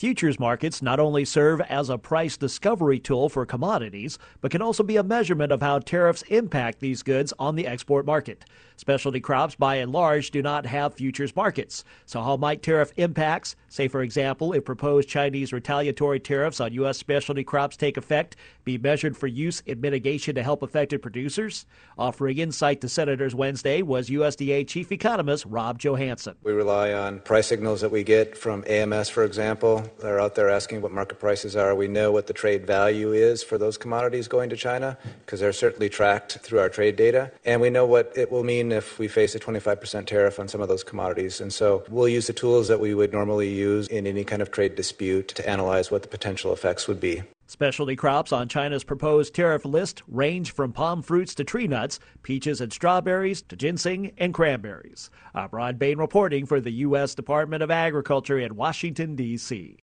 Futures markets not only serve as a price discovery tool for commodities, but can also be a measurement of how tariffs impact these goods on the export market. Specialty crops, by and large, do not have futures markets. So how might tariff impacts, say for example, if proposed Chinese retaliatory tariffs on U.S. specialty crops take effect, be measured for use in mitigation to help affected producers? Offering insight to Senators Wednesday was USDA Chief Economist Rob Johansson. We rely on price signals that we get from AMS, for example. They're out there asking what market prices are. We know what the trade value is for those commodities going to China because they're certainly tracked through our trade data. And we know what it will mean if we face a 25% tariff on some of those commodities. And so we'll use the tools that we would normally use in any kind of trade dispute to analyze what the potential effects would be. Specialty crops on China's proposed tariff list range from palm fruits to tree nuts, peaches and strawberries to ginseng and cranberries. I'm Ron Bain reporting for the U.S. Department of Agriculture in Washington, D.C.